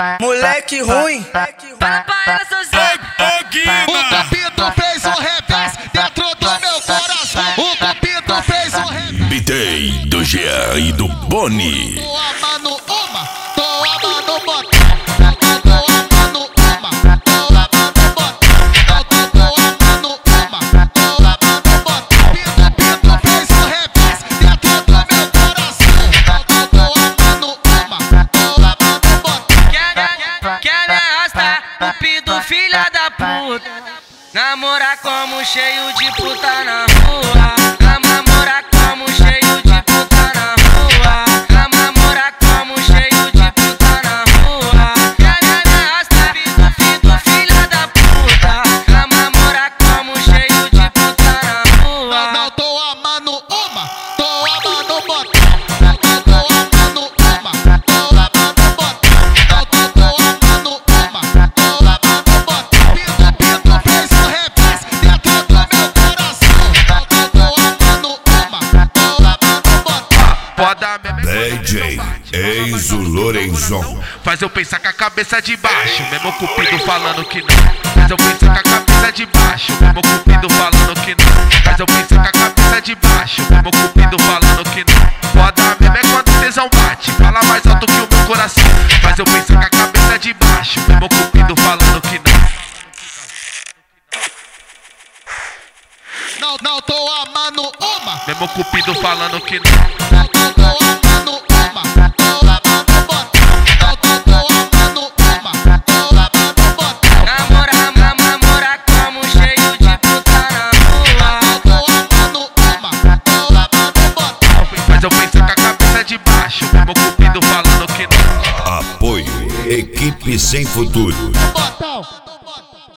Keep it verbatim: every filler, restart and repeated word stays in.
Moleque ruim. Fala pra ela, seu Zé. O Capito fez um revés dentro do meu coração. O Capito fez um revés. Bitei do Jean e do Boni. Tô amando uma, tô amando bota. Tô amando uma, tô amando bota. Tô amando uma, tô amando bota. Capito fez um revés dentro do meu coração. Tô amando uma, tô amando bota. Quer, quer me arrastar, Cupido, filha da puta. Namorar como cheio de puta na rua. Namorar como cheio de puta na rua. Namorar como cheio de puta na rua. Quer me arrastar, Cupido, filha da puta. Namorar como cheio de puta na rua. Não tô amando uma, tô amando bota. Tô amando uma, tô amando bota. Tô amando uma, tô amando bota. Capito fez um revés dentro do meu coração. Tô amando uma, tô amando bota. Foda mesmo é D J Enzo Lorenzon. faz eu pensar com a cabeça de baixo, mesmo o Cupido falando que não. Faz eu pensar com a cabeça de baixo, mesmo o Cupido falando que não. Faz eu pensar com a cabeça de baixo, mesmo o Cupido falando que não. Foda mesmo é quando o tesão bate, fala mais alto que o meu coração. Faz eu pensar com a cabeça de baixo, mesmo o Cupido falando que não. Não, não tô amando uma, Mesmo o Cupido falando que não. tô amando uma, tô amando bota. Tô amando uma, tô amando bota. Namorar, namorar como cheio de puta na rua. Tô amando uma, tô amando bota. Faz eu pensar com a cabeça de baixo, mesmo o Cupido falando que não. Apoio Equipe Sem Futuro. Botão.